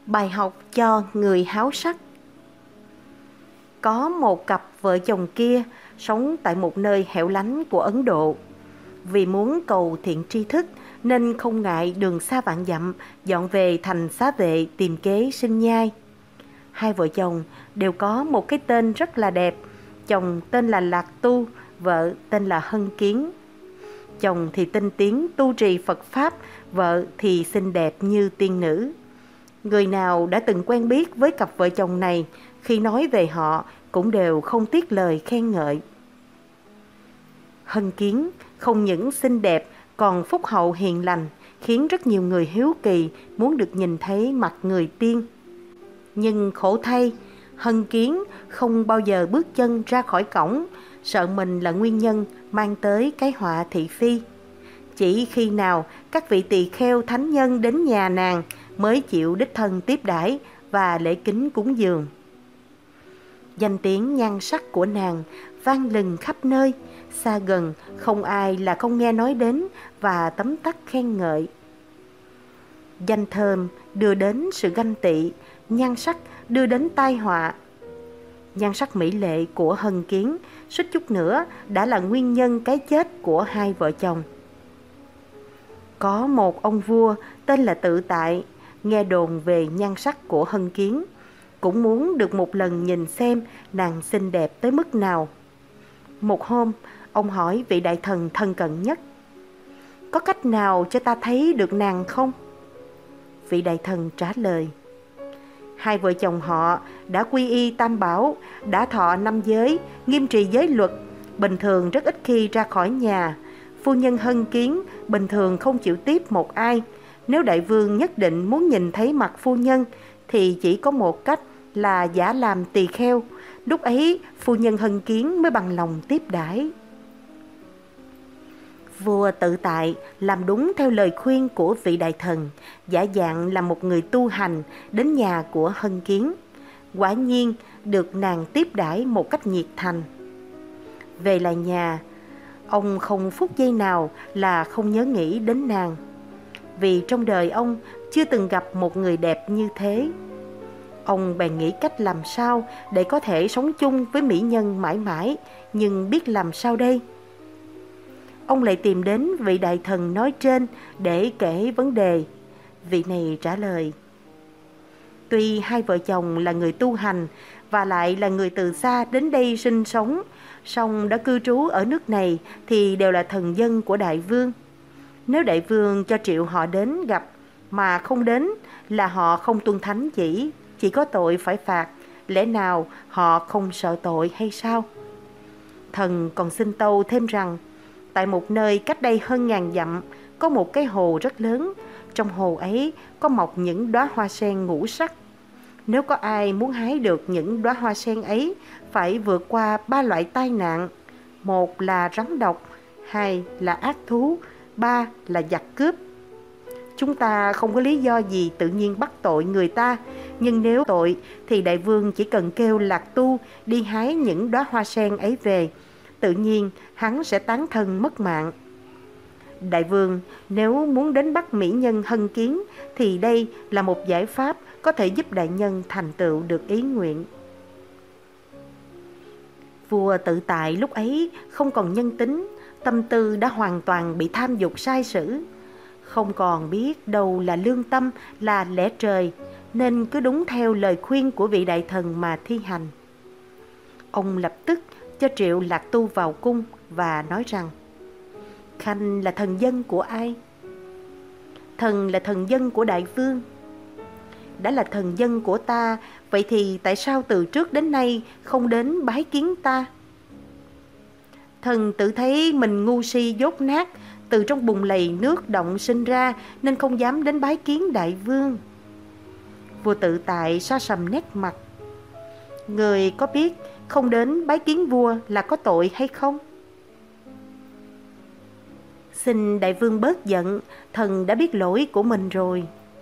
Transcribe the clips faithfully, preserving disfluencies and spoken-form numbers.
Bài học cho người háo sắc. Có một cặp vợ chồng kia sống tại một nơi hẻo lánh của Ấn Độ. Vì muốn cầu thiện tri thức nên không ngại đường xa vạn dặm dọn về thành xá vệ tìm kế sinh nhai. Hai vợ chồng đều có một cái tên rất là đẹp. Chồng tên là Lạc Tu, vợ tên là Hân Kiến. Chồng thì tinh tiến tu trì Phật Pháp, vợ thì xinh đẹp như tiên nữ. Người nào đã từng quen biết với cặp vợ chồng này, khi nói về họ cũng đều không tiếc lời khen ngợi. Hân Kiến không những xinh đẹp còn phúc hậu hiền lành, khiến rất nhiều người hiếu kỳ muốn được nhìn thấy mặt người tiên. Nhưng khổ thay, Hân Kiến không bao giờ bước chân ra khỏi cổng, sợ mình là nguyên nhân mang tới cái họa thị phi. Chỉ khi nào các vị tỳ kheo thánh nhân đến nhà nàng mới chịu đích thân tiếp đãi và lễ kính cúng dường. Danh tiếng nhan sắc của nàng vang lừng khắp nơi, xa gần không ai là không nghe nói đến và tấm tắc khen ngợi. Danh thơm đưa đến sự ganh tị, nhan sắc đưa đến tai họa. Nhan sắc mỹ lệ của Hân Kiến suýt chút nữa đã là nguyên nhân cái chết của hai vợ chồng. Có một ông vua tên là Tự Tại, nghe đồn về nhan sắc của Hân Kiến, cũng muốn được một lần nhìn xem nàng xinh đẹp tới mức nào. Một hôm, ông hỏi vị đại thần thân cận nhất: "Có cách nào cho ta thấy được nàng không?" Vị đại thần trả lời: "Hai vợ chồng họ đã quy y tam bảo, đã thọ năm giới, nghiêm trì giới luật, bình thường rất ít khi ra khỏi nhà. Phu nhân Hân Kiến bình thường không chịu tiếp một ai. Nếu đại vương nhất định muốn nhìn thấy mặt phu nhân thì chỉ có một cách là giả làm tỳ kheo. Lúc ấy phu nhân Hân Kiến mới bằng lòng tiếp đãi." Vua Tự Tại làm đúng theo lời khuyên của vị đại thần, giả dạng là một người tu hành đến nhà của Hân Kiến. Quả nhiên được nàng tiếp đãi một cách nhiệt thành. Về lại nhà, ông không phút giây nào là không nhớ nghĩ đến nàng, vì trong đời ông chưa từng gặp một người đẹp như thế. Ông bèn nghĩ cách làm sao để có thể sống chung với mỹ nhân mãi mãi, nhưng biết làm sao đây? Ông lại tìm đến vị đại thần nói trên để kể vấn đề. Vị này trả lời: "Tuy hai vợ chồng là người tu hành và lại là người từ xa đến đây sinh sống, song đã cư trú ở nước này thì đều là thần dân của đại vương. Nếu đại vương cho triệu họ đến gặp mà không đến là họ không tuân thánh chỉ, chỉ có tội phải phạt. Lẽ nào họ không sợ tội hay sao?" Thần còn xin tâu thêm rằng, tại một nơi cách đây hơn ngàn dặm có một cái hồ rất lớn. Trong hồ ấy có mọc những đóa hoa sen ngũ sắc. Nếu có ai muốn hái được những đóa hoa sen ấy, phải vượt qua ba loại tai nạn. Một là rắn độc, hai là ác thú, ba là giặc cướp. Chúng ta không có lý do gì tự nhiên bắt tội người ta, nhưng nếu tội thì đại vương chỉ cần kêu Lạc Tu đi hái những đóa hoa sen ấy về, tự nhiên hắn sẽ tán thân mất mạng. Đại vương nếu muốn đến bắt mỹ nhân Hân Kiến thì đây là một giải pháp có thể giúp đại nhân thành tựu được ý nguyện." Vua Tự Tại lúc ấy không còn nhân tính, tâm tư đã hoàn toàn bị tham dục sai sử, không còn biết đâu là lương tâm, là lẽ trời, nên cứ đúng theo lời khuyên của vị đại thần mà thi hành. Ông lập tức cho triệu Lạc Tu vào cung và nói rằng: "Khanh là thần dân của ai?" "Thần là thần dân của đại vương." "Đã là thần dân của ta, vậy thì tại sao từ trước đến nay không đến bái kiến ta?" "Thần tự thấy mình ngu si dốt nát, từ trong bùn lầy nước động sinh ra nên không dám đến bái kiến đại vương." Vua Tự Tại sa sầm nét mặt: "Người có biết không đến bái kiến vua là có tội hay không?" "Xin đại vương bớt giận, thần đã biết lỗi của mình rồi."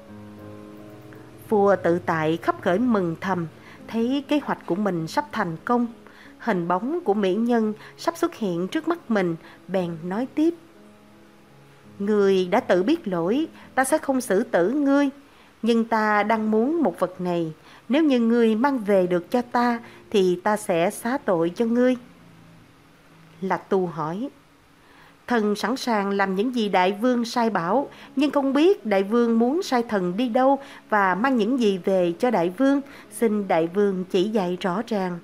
Vua Tự Tại khấp khởi mừng thầm, thấy kế hoạch của mình sắp thành công, hình bóng của mỹ nhân sắp xuất hiện trước mắt mình, bèn nói tiếp: "Người đã tự biết lỗi, ta sẽ không xử tử ngươi. nhưng ta đang muốn một vật này. Nếu như ngươi mang về được cho ta, thì ta sẽ xá tội cho ngươi. Lạc Tu hỏi: Thần sẵn sàng làm những gì đại vương sai bảo, nhưng không biết đại vương muốn sai thần đi đâu và mang những gì về cho đại vương. Xin đại vương chỉ dạy rõ ràng.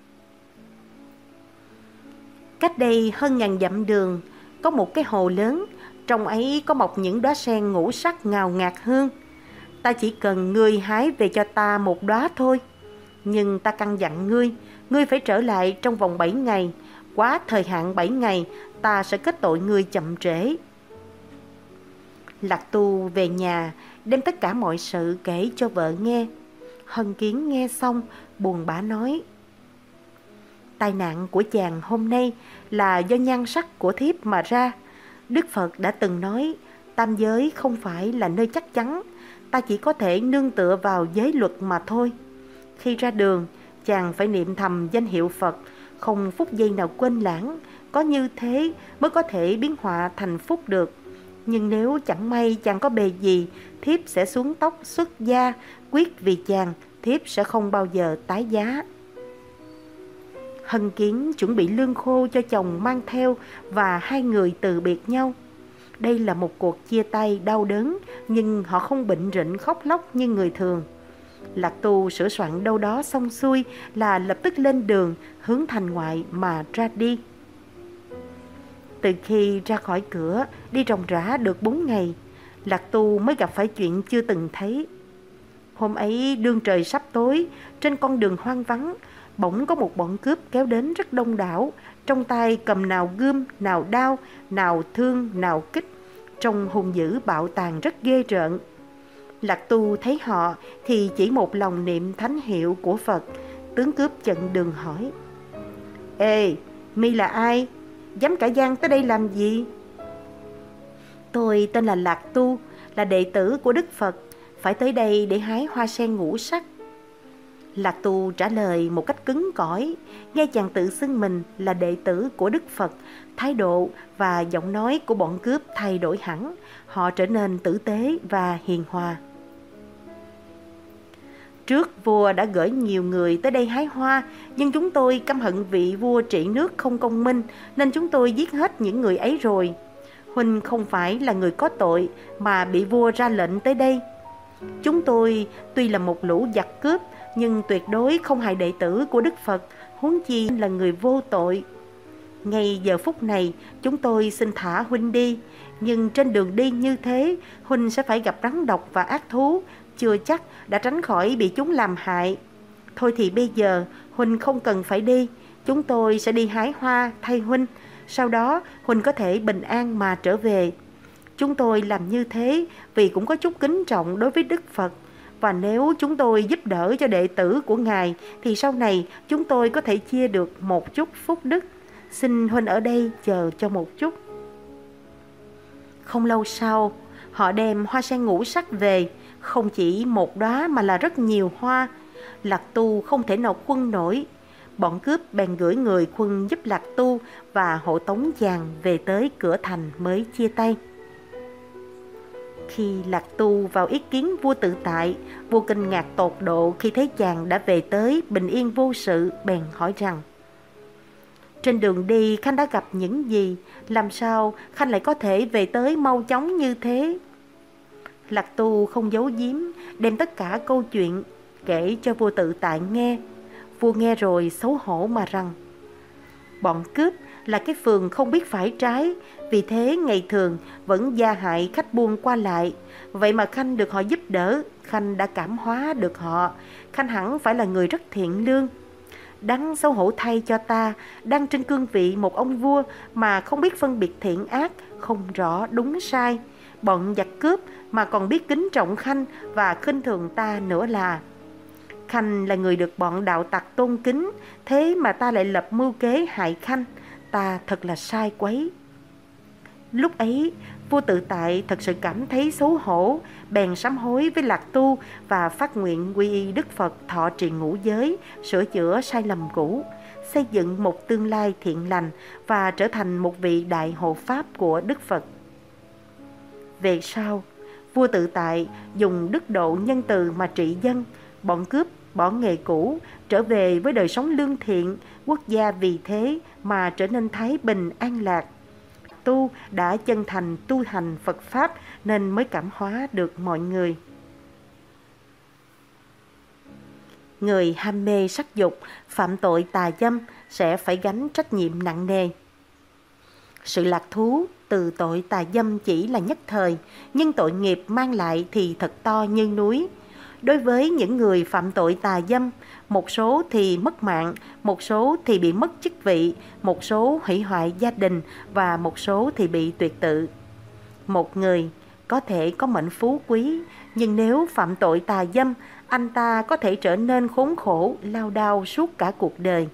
Cách đây hơn ngàn dặm đường, có một cái hồ lớn, trong ấy có mọc những đóa sen ngũ sắc ngào ngạt hương. Ta chỉ cần ngươi hái về cho ta một đóa thôi. Nhưng ta căn dặn ngươi, ngươi phải trở lại trong vòng bảy ngày. Quá thời hạn bảy ngày, ta sẽ kết tội ngươi chậm trễ. Lạc Tu về nhà, đem tất cả mọi sự kể cho vợ nghe. Hân Kiến nghe xong, buồn bã nói: Tai nạn của chàng hôm nay là do nhan sắc của thiếp mà ra. Đức Phật đã từng nói, tam giới không phải là nơi chắc chắn, ta chỉ có thể nương tựa vào giới luật mà thôi. Khi ra đường, chàng phải niệm thầm danh hiệu Phật, không phút giây nào quên lãng. Có như thế mới có thể biến họa thành phúc được. Nhưng nếu chẳng may chàng có bề gì, thiếp sẽ xuống tóc xuất gia, quyết vì chàng, thiếp sẽ không bao giờ tái giá. Hân Kiến chuẩn bị lương khô cho chồng mang theo và hai người từ biệt nhau. Đây là một cuộc chia tay đau đớn, nhưng họ không bệnh rịnh khóc lóc như người thường. Lạc Tu sửa soạn đâu đó xong xuôi là lập tức lên đường hướng thành ngoại mà ra đi. Từ khi ra khỏi cửa, đi ròng rã được bốn ngày, Lạc Tu mới gặp phải chuyện chưa từng thấy. Hôm ấy đương trời sắp tối, trên con đường hoang vắng, bỗng có một bọn cướp kéo đến rất đông đảo, trong tay cầm nào gươm, nào đao, nào thương, nào kích, trông hung dữ bạo tàn rất ghê rợn. Lạc Tu thấy họ thì chỉ một lòng niệm thánh hiệu của Phật. Tướng cướp chặn đường hỏi: Ê, mi là ai? Dám cả gan tới đây làm gì? Tôi tên là Lạc Tu, là đệ tử của Đức Phật, phải tới đây để hái hoa sen ngũ sắc. Lạc Tu trả lời một cách cứng cỏi. Nghe chàng tự xưng mình là đệ tử của Đức Phật, thái độ và giọng nói của bọn cướp thay đổi hẳn. Họ trở nên tử tế và hiền hòa. Trước vua đã gửi nhiều người tới đây hái hoa, nhưng chúng tôi căm hận vị vua trị nước không công minh, nên chúng tôi giết hết những người ấy rồi. Huynh không phải là người có tội mà bị vua ra lệnh tới đây. Chúng tôi tuy là một lũ giặc cướp, nhưng tuyệt đối không hại đệ tử của Đức Phật, huống chi là người vô tội. Ngay giờ phút này, chúng tôi xin thả Huynh đi, nhưng trên đường đi như thế, Huynh sẽ phải gặp rắn độc và ác thú, chưa chắc đã tránh khỏi bị chúng làm hại. Thôi thì bây giờ, Huynh không cần phải đi, chúng tôi sẽ đi hái hoa thay Huynh, sau đó Huynh có thể bình an mà trở về. Chúng tôi làm như thế vì cũng có chút kính trọng đối với Đức Phật. Và nếu chúng tôi giúp đỡ cho đệ tử của Ngài, thì sau này chúng tôi có thể chia được một chút phúc đức. Xin Huynh ở đây chờ cho một chút. Không lâu sau, họ đem hoa sen ngũ sắc về, không chỉ một đóa mà là rất nhiều hoa. Lạc Tu không thể nào khuân nổi. Bọn cướp bèn gửi người khuân giúp Lạc Tu và hộ tống chàng về tới cửa thành mới chia tay. Khi Lạc Tu vào ý kiến vua Tự Tại, vua kinh ngạc tột độ khi thấy chàng đã về tới bình yên vô sự, bèn hỏi rằng: Trên đường đi Khanh đã gặp những gì? Làm sao Khanh lại có thể về tới mau chóng như thế? Lạc Tu không giấu giếm, đem tất cả câu chuyện kể cho vua Tự Tại nghe. Vua nghe rồi xấu hổ mà rằng: Bọn cướp là cái phường không biết phải trái, vì thế ngày thường vẫn gia hại khách buôn qua lại. Vậy mà Khanh được họ giúp đỡ, Khanh đã cảm hóa được họ. Khanh hẳn phải là người rất thiện lương. Đáng xấu hổ thay cho ta, đang trên cương vị một ông vua mà không biết phân biệt thiện ác, không rõ đúng sai. Bọn giặc cướp mà còn biết kính trọng Khanh và khinh thường ta nữa là. Khanh là người được bọn đạo tặc tôn kính, thế mà ta lại lập mưu kế hại Khanh. Ta thật là sai quấy. Lúc ấy, vua Tự Tại thật sự cảm thấy xấu hổ, bèn sám hối với Lạc Tu và phát nguyện quy y Đức Phật thọ trì ngũ giới, sửa chữa sai lầm cũ, xây dựng một tương lai thiện lành và trở thành một vị đại hộ pháp của Đức Phật. Về sau, Vua Tự Tại dùng đức độ nhân từ mà trị dân, bọn cướp bỏ nghề cũ, trở về với đời sống lương thiện, quốc gia vì thế mà trở nên thái bình an lạc. Tu đã chân thành tu hành Phật Pháp nên mới cảm hóa được mọi người. Người ham mê sắc dục, phạm tội tà dâm sẽ phải gánh trách nhiệm nặng nề. Sự lạc thú từ tội tà dâm chỉ là nhất thời, nhưng tội nghiệp mang lại thì thật to như núi. Đối với những người phạm tội tà dâm, một số thì mất mạng, một số thì bị mất chức vị, một số hủy hoại gia đình và một số thì bị tuyệt tự. Một người có thể có mệnh phú quý, nhưng nếu phạm tội tà dâm, anh ta có thể trở nên khốn khổ, lao đao suốt cả cuộc đời.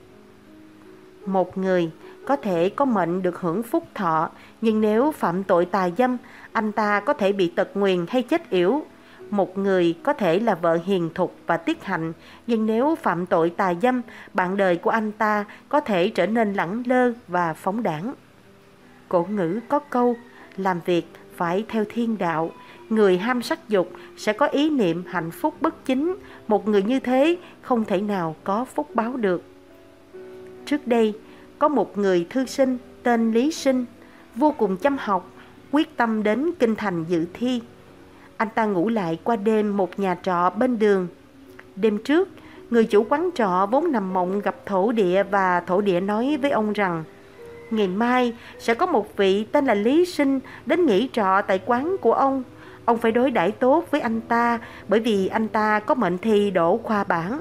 Một người có thể có mệnh được hưởng phúc thọ, nhưng nếu phạm tội tà dâm, anh ta có thể bị tật nguyền hay chết yểu. Một người có thể là vợ hiền thục và tiết hạnh, nhưng nếu phạm tội tà dâm, bạn đời của anh ta có thể trở nên lẳng lơ và phóng đãng. Cổ ngữ có câu, làm việc phải theo thiên đạo. Người ham sắc dục sẽ có ý niệm hạnh phúc bất chính. Một người như thế không thể nào có phúc báo được. Trước đây, có một người thư sinh tên Lý Sinh, vô cùng chăm học, quyết tâm đến kinh thành dự thi. Anh ta ngủ lại qua đêm một nhà trọ bên đường. Đêm trước, người chủ quán trọ vốn nằm mộng gặp thổ địa và thổ địa nói với ông rằng ngày mai sẽ có một vị tên là Lý Sinh đến nghỉ trọ tại quán của ông. Ông phải đối đãi tốt với anh ta bởi vì anh ta có mệnh thi đỗ khoa bảng.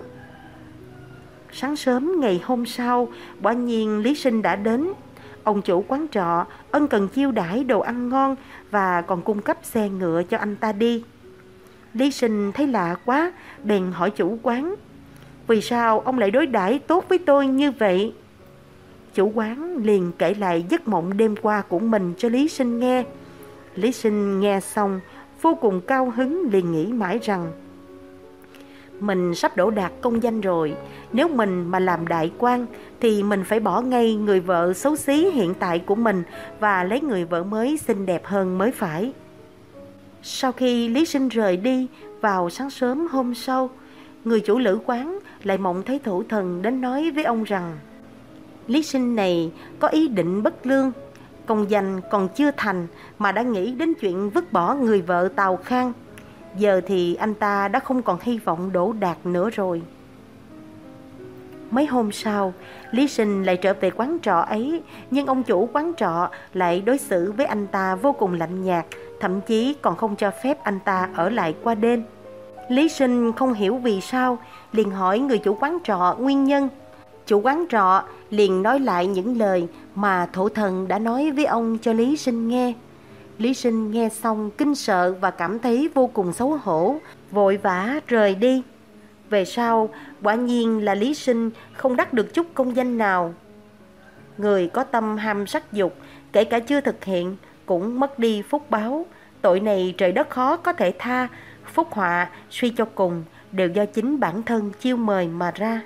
Sáng sớm ngày hôm sau, quả nhiên Lý Sinh đã đến. Ông chủ quán trọ ân cần chiêu đãi đồ ăn ngon và còn cung cấp xe ngựa cho anh ta đi. Lý Sinh thấy lạ quá, bèn hỏi chủ quán: vì sao ông lại đối đãi tốt với tôi như vậy? Chủ quán liền kể lại giấc mộng đêm qua của mình cho Lý Sinh nghe. Lý Sinh nghe xong vô cùng cao hứng, liền nghĩ mãi rằng mình sắp đỗ đạt công danh rồi. Nếu mình mà làm đại quan thì mình phải bỏ ngay người vợ xấu xí hiện tại của mình và lấy người vợ mới xinh đẹp hơn mới phải. Sau khi Lý Sinh rời đi, vào sáng sớm hôm sau, người chủ lữ quán lại mộng thấy thổ thần đến nói với ông rằng Lý Sinh này có ý định bất lương, công danh còn chưa thành mà đã nghĩ đến chuyện vứt bỏ người vợ Tào Khang. Giờ thì anh ta đã không còn hy vọng đỗ đạt nữa rồi. Mấy hôm sau, Lý Sinh lại trở về quán trọ ấy, nhưng ông chủ quán trọ lại đối xử với anh ta vô cùng lạnh nhạt, thậm chí còn không cho phép anh ta ở lại qua đêm. Lý Sinh không hiểu vì sao, liền hỏi người chủ quán trọ nguyên nhân. Chủ quán trọ liền nói lại những lời mà thổ thần đã nói với ông cho Lý Sinh nghe. Lý Sinh nghe xong kinh sợ và cảm thấy vô cùng xấu hổ, vội vã rời đi. Về sau, quả nhiên là Lý Sinh không đắc được chút công danh nào. Người có tâm ham sắc dục, kể cả chưa thực hiện, cũng mất đi phúc báo. Tội này trời đất khó có thể tha, phúc họa suy cho cùng đều do chính bản thân chiêu mời mà ra.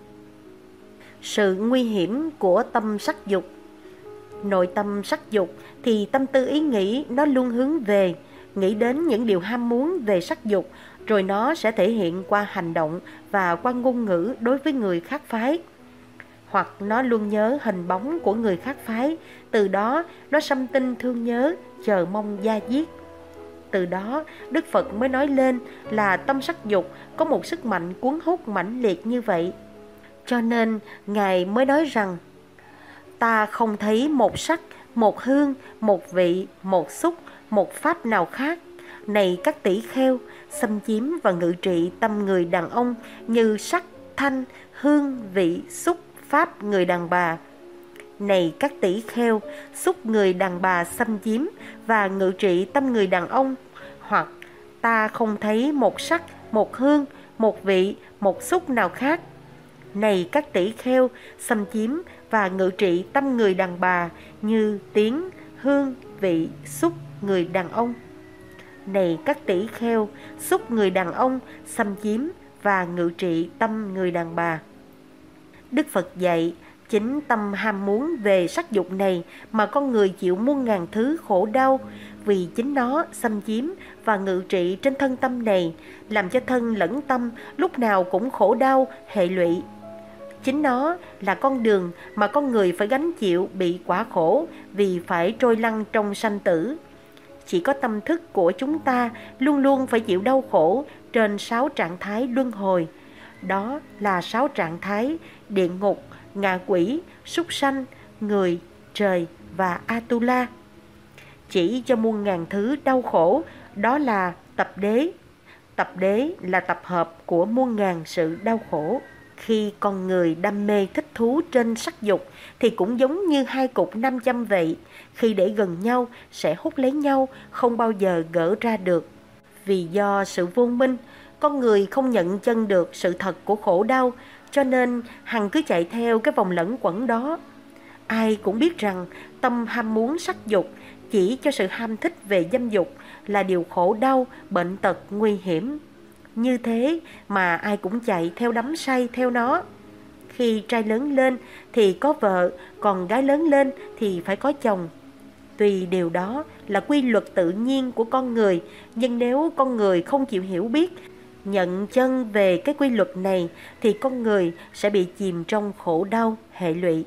Sự nguy hiểm của tâm sắc dục. Nội tâm sắc dục thì tâm tư ý nghĩ nó luôn hướng về, nghĩ đến những điều ham muốn về sắc dục, rồi nó sẽ thể hiện qua hành động và qua ngôn ngữ đối với người khác phái. Hoặc nó luôn nhớ hình bóng của người khác phái, từ đó nó săm tinh thương nhớ, chờ mong da diết. Từ đó Đức Phật mới nói lên là tâm sắc dục có một sức mạnh cuốn hút mãnh liệt như vậy. Cho nên Ngài mới nói rằng ta không thấy một sắc, một hương, một vị, một xúc, một pháp nào khác. Này các tỷ kheo, xâm chiếm và ngự trị tâm người đàn ông như sắc, thanh, hương, vị, xúc, pháp người đàn bà. Này các tỷ kheo, xúc người đàn bà xâm chiếm và ngự trị tâm người đàn ông. Hoặc ta không thấy một sắc, một hương, một vị, một xúc nào khác. Này các tỷ kheo, xâm chiếm và ngự trị tâm người đàn bà như tiếng, hương, vị, xúc người đàn ông. Này các tỷ kheo, xúc người đàn ông xâm chiếm và ngự trị tâm người đàn bà. Đức Phật dạy Chính tâm ham muốn về sắc dục này mà con người chịu muôn ngàn thứ khổ đau, vì chính nó xâm chiếm và ngự trị trên thân tâm này, làm cho thân lẫn tâm lúc nào cũng khổ đau, hệ lụy. Chính nó là con đường mà con người phải gánh chịu bị quả khổ vì phải trôi lăn trong sanh tử. Chỉ có tâm thức của chúng ta luôn luôn phải chịu đau khổ trên sáu trạng thái luân hồi. Đó là sáu trạng thái địa ngục, ngạ quỷ, súc sanh, người, trời và Atula. Chỉ cho muôn ngàn thứ đau khổ, đó là tập đế. Tập đế là tập hợp của muôn ngàn sự đau khổ. Khi con người đam mê thích thú trên sắc dục thì cũng giống như hai cục nam châm vậy. Khi để gần nhau sẽ hút lấy nhau, không bao giờ gỡ ra được. Vì do sự vô minh, con người không nhận chân được sự thật của khổ đau, cho nên hằng cứ chạy theo cái vòng lẫn quẩn đó. Ai cũng biết rằng tâm ham muốn sắc dục chỉ cho sự ham thích về dâm dục là điều khổ đau, bệnh tật, nguy hiểm. Như thế mà ai cũng chạy theo đắm say theo nó. Khi trai lớn lên thì có vợ, còn gái lớn lên thì phải có chồng. Tuy điều đó là quy luật tự nhiên của con người, nhưng nếu con người không chịu hiểu biết, nhận chân về cái quy luật này thì con người sẽ bị chìm trong khổ đau, hệ lụy.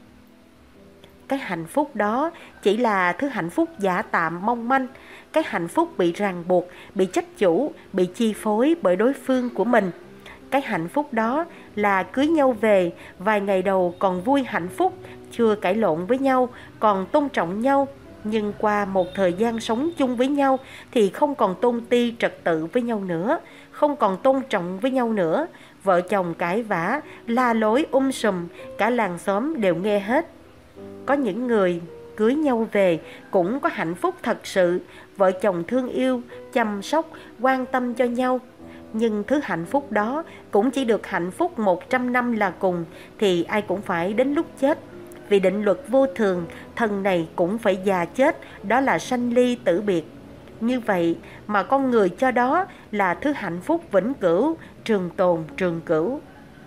Cái hạnh phúc đó chỉ là thứ hạnh phúc giả tạm mong manh. Cái hạnh phúc bị ràng buộc, bị chấp chủ, bị chi phối bởi đối phương của mình. Cái hạnh phúc đó là cưới nhau về, vài ngày đầu còn vui hạnh phúc, chưa cãi lộn với nhau, còn tôn trọng nhau. Nhưng qua một thời gian sống chung với nhau thì không còn tôn ti trật tự với nhau nữa, không còn tôn trọng với nhau nữa. Vợ chồng cãi vã, la lối um sùm, cả làng xóm đều nghe hết. Có những người cưới nhau về cũng có hạnh phúc thật sự, vợ chồng thương yêu, chăm sóc, quan tâm cho nhau. Nhưng thứ hạnh phúc đó cũng chỉ được hạnh phúc một trăm năm là cùng, thì ai cũng phải đến lúc chết. Vì định luật vô thường, thân này cũng phải già chết, đó là sanh ly tử biệt. Như vậy mà con người cho đó là thứ hạnh phúc vĩnh cửu, trường tồn trường cửu.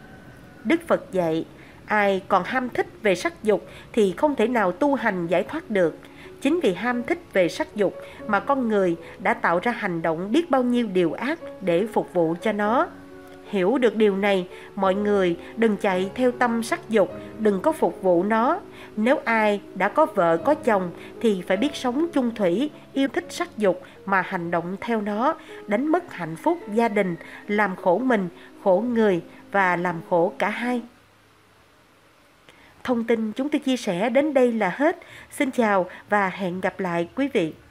Đức Phật dạy, ai còn ham thích về sắc dục thì không thể nào tu hành giải thoát được. Chính vì ham thích về sắc dục mà con người đã tạo ra hành động biết bao nhiêu điều ác để phục vụ cho nó. Hiểu được điều này, mọi người đừng chạy theo tâm sắc dục, đừng có phục vụ nó. Nếu ai đã có vợ có chồng thì phải biết sống chung thủy, yêu thích sắc dục mà hành động theo nó, đánh mất hạnh phúc gia đình, làm khổ mình, khổ người và làm khổ cả hai. Thông tin chúng tôi chia sẻ đến đây là hết. Xin chào và hẹn gặp lại quý vị.